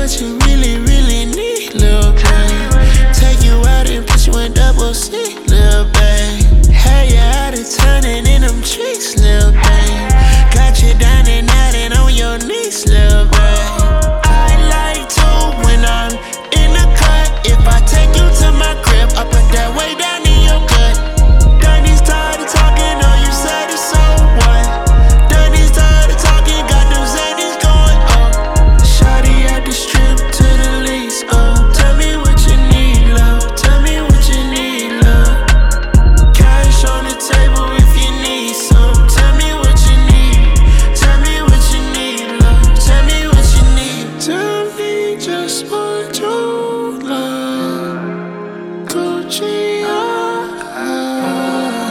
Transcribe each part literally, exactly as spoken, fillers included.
what you really, really need, lil' babe. Take you out and put you in double C, lil' babe. Hey, you out of turning in them cheeks, lil' babe. Got you down and out and on your knees, lil' babe. I like to when I'm in the cut. If I take you to my crib, I put that way down in your gut. Danny's tired of talking, oh, you said it's so what? Danny's tired of talking, got them Zannies going up. Shawty at the strip to the lease, oh. Tell me what you need, love. Tell me what you need, love. Cash on the table if you need some. Tell me what you need. Tell me what you need, love. Tell me what you need. Tell me just what you love. Gucci, ah, ah.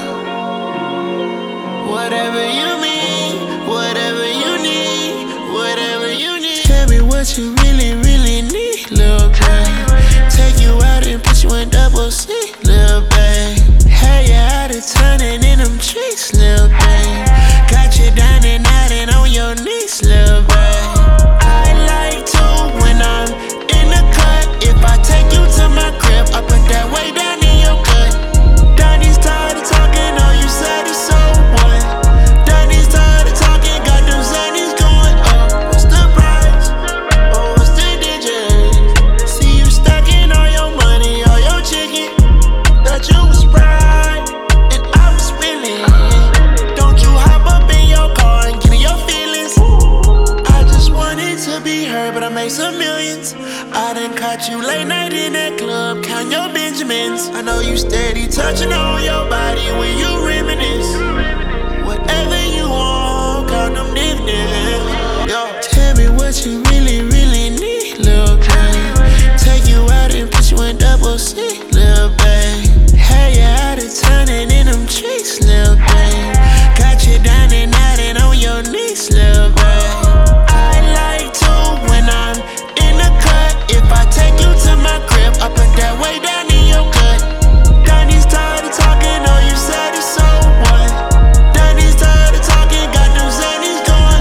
Whatever you mean, whatever you need, whatever you need. Tell me what you really, really need, lil' babe. Take you out and put you in double C, lil' babe. Hey, you out of turning in them cheeks, lil' babe. Got you down and out and on your knees, lil' babe. I like to when I'm in the cut. If I take you to my crib, I put that way down in your gut. Danny's tired of talking, oh, you said it's so what? Danny's tired of talking, got them Zannies going up. What's the price? Oh, what's the digits? See you stacking all your money, all your chicken. That you was right, and I was willing. Don't you hop up in your car and get in your feelings. I just wanted to be heard, but I made some millions. I done caught you late night in that club, count your Benjamins. I know you steady touching on your body when you reminisce. Whatever you want, count them dividends. Yo. Tell me what you really, really need, lil' babe. Take you out and put you in double C, lil' babe. Hey, you out of turning in them cheeks, lil' babe. Got you down and out and on your knees, lil' babe. I like to when I'm in the cut. If I take you to my crib, I put that way down in your gut. Danny's tired of talking, oh, you said it's so what? Danny's tired of talking, got them Zannies going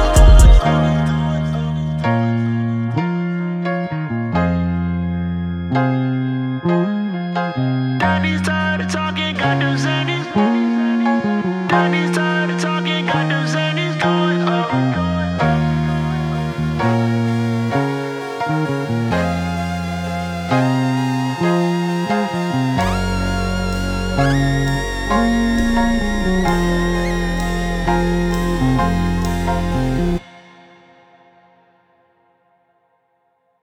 up. Danny's tired of talking, got them Zannies. Danny's tired of talking, got them Zannies going up. Thank you.